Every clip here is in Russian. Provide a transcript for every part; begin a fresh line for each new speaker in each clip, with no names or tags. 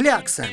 Клякса.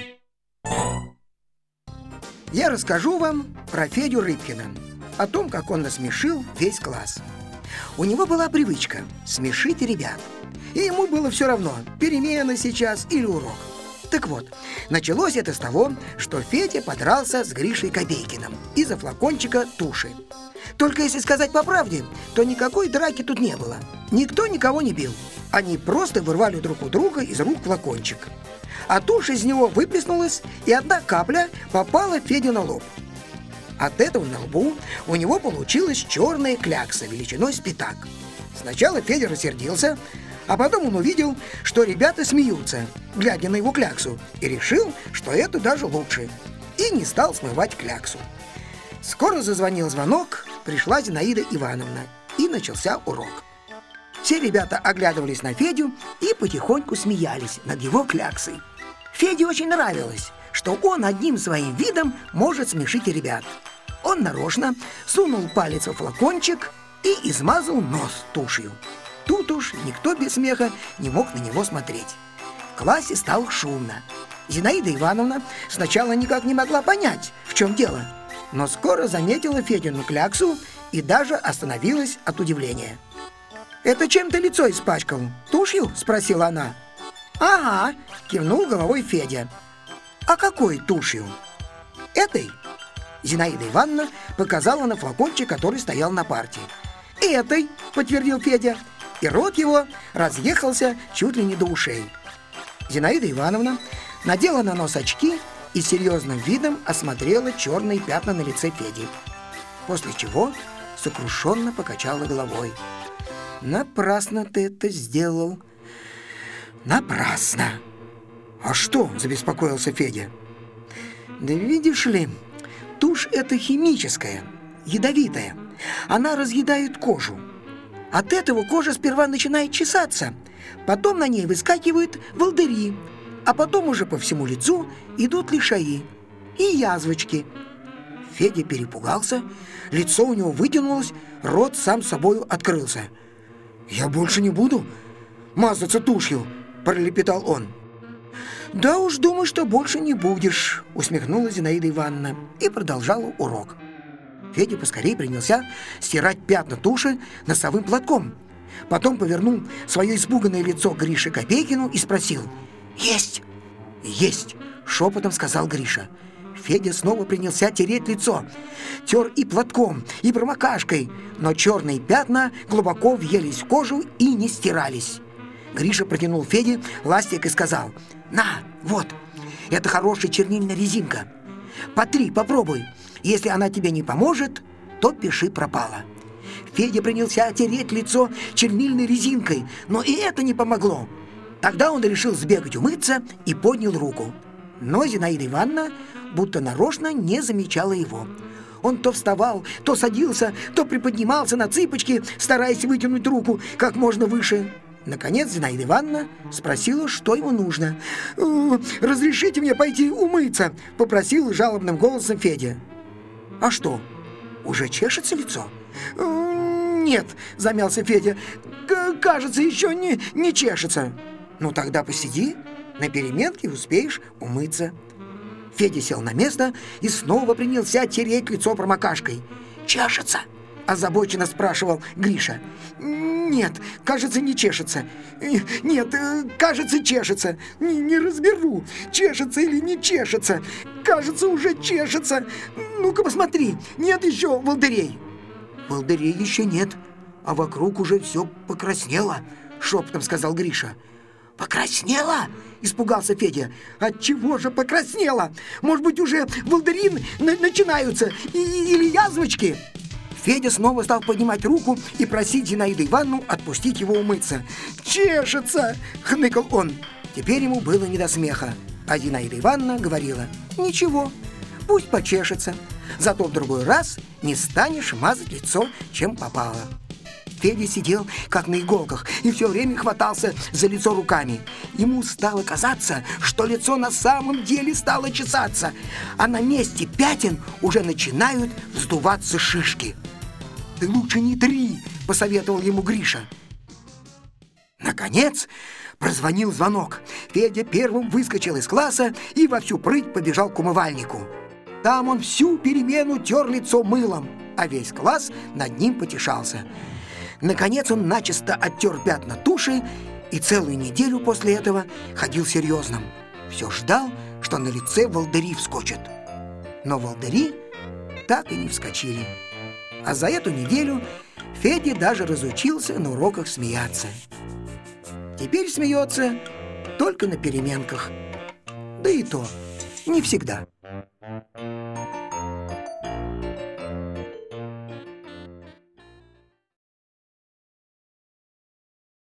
Я расскажу вам про Федю Рыбкина, о том, как он насмешил весь класс. У него была привычка смешить ребят, и ему было все равно, перемена сейчас или урок. Так вот, началось это с того, что Федя подрался с Гришей Копейкиным из-за флакончика туши. Только если сказать по правде, то никакой драки тут не было. Никто никого не бил. Они просто вырвали друг у друга из рук флакончик. А тушь из него выплеснулась, и одна капля попала Феде на лоб. От этого на лбу у него получилась черная клякса величиной с пятак. Сначала Федя рассердился, а потом он увидел, что ребята смеются, глядя на его кляксу, и решил, что это даже лучше, и не стал смывать кляксу. Скоро зазвонил звонок, пришла Зинаида Ивановна, и начался урок. Все ребята оглядывались на Федю и потихоньку смеялись над его кляксой. Феде очень нравилось, что он одним своим видом может смешить ребят. Он нарочно сунул палец во флакончик и измазал нос тушью. Тут уж никто без смеха не мог на него смотреть. В классе стало шумно. Зинаида Ивановна сначала никак не могла понять, в чем дело, но скоро заметила Федину кляксу и даже остановилась от удивления. «Это чем ты лицо испачкал? Тушью?» – спросила она. «Ага», – кивнул головой Федя. «А какой тушью?» «Этой?» Зинаида Ивановна показала на флакончик, который стоял на парте. «Этой», – подтвердил Федя, и рот его разъехался чуть ли не до ушей. Зинаида Ивановна надела на нос очки и серьезным видом осмотрела черные пятна на лице Феди, после чего сокрушенно покачала головой. «Напрасно ты это сделал. Напрасно!» «А что?» – забеспокоился Федя. «Да видишь ли, тушь эта химическая, ядовитая. Она разъедает кожу. От этого кожа сперва начинает чесаться, потом на ней выскакивают волдыри, а потом уже по всему лицу идут лишаи и язвочки». Федя перепугался, лицо у него вытянулось, рот сам собою открылся. «Я больше не буду мазаться тушью», – пролепетал он. «Да уж думаю, что больше не будешь», – усмехнулась Зинаида Ивановна и продолжала урок. Федя поскорее принялся стирать пятна туши носовым платком. Потом повернул свое испуганное лицо к Грише Копейкину и спросил: «Есть?» «Есть», – шепотом сказал Гриша. Федя снова принялся тереть лицо. Тер и платком, и промокашкой, но черные пятна глубоко въелись в кожу и не стирались. Гриша протянул Феде ластик и сказал: «На, вот, это хорошая чернильная резинка. Потри, попробуй. Если она тебе не поможет, то пиши пропало». Федя принялся тереть лицо чернильной резинкой, но и это не помогло. Тогда он решил сбегать умыться и поднял руку. Но Зинаида Ивановна будто нарочно не замечала его. Он то вставал, то садился, то приподнимался на цыпочки, стараясь вытянуть руку как можно выше. Наконец Зинаида Ивановна спросила, что ему нужно. «Разрешите мне пойти умыться?» – попросил жалобным голосом Федя. «А что, уже чешется лицо?» «Нет», – замялся Федя, – «кажется, еще не чешется». «Ну тогда посиди, на переменке успеешь умыться». Федя сел на место и снова принялся тереть лицо промокашкой. «Чешется?» – озабоченно спрашивал Гриша. «Нет, кажется, не чешется. Нет, кажется, чешется. Не разберу, чешется или не чешется. Кажется, уже чешется. Ну-ка посмотри, нет еще волдырей?» «Волдырей еще нет, а вокруг уже все покраснело», – шепотом сказал Гриша. «Покраснело?» – испугался Федя. «Отчего же покраснело? Может быть, уже волдыри начинаются или язвочки?» Федя снова стал поднимать руку и просить Зинаиду Ивановну отпустить его умыться. «Чешется!» – хныкал он. Теперь ему было не до смеха. А Зинаида Ивановна говорила: «Ничего, пусть почешется. Зато в другой раз не станешь мазать лицо, чем попало». Федя сидел как на иголках и все время хватался за лицо руками. Ему стало казаться, что лицо на самом деле стало чесаться, а на месте пятен уже начинают вздуваться шишки. «Ты лучше не три», — посоветовал ему Гриша. Наконец Прозвонил звонок. Федя первым выскочил из класса и во всю прыть побежал к умывальнику. Там он всю перемену тер лицо мылом, а весь класс над ним потешался. Наконец он начисто оттер пятна туши и целую неделю после этого ходил серьезным. Все ждал, что на лице волдыри вскочат. Но волдыри так и не вскочили. А за эту неделю Федя даже разучился на уроках смеяться. Теперь смеется только на переменках. Да и то не всегда.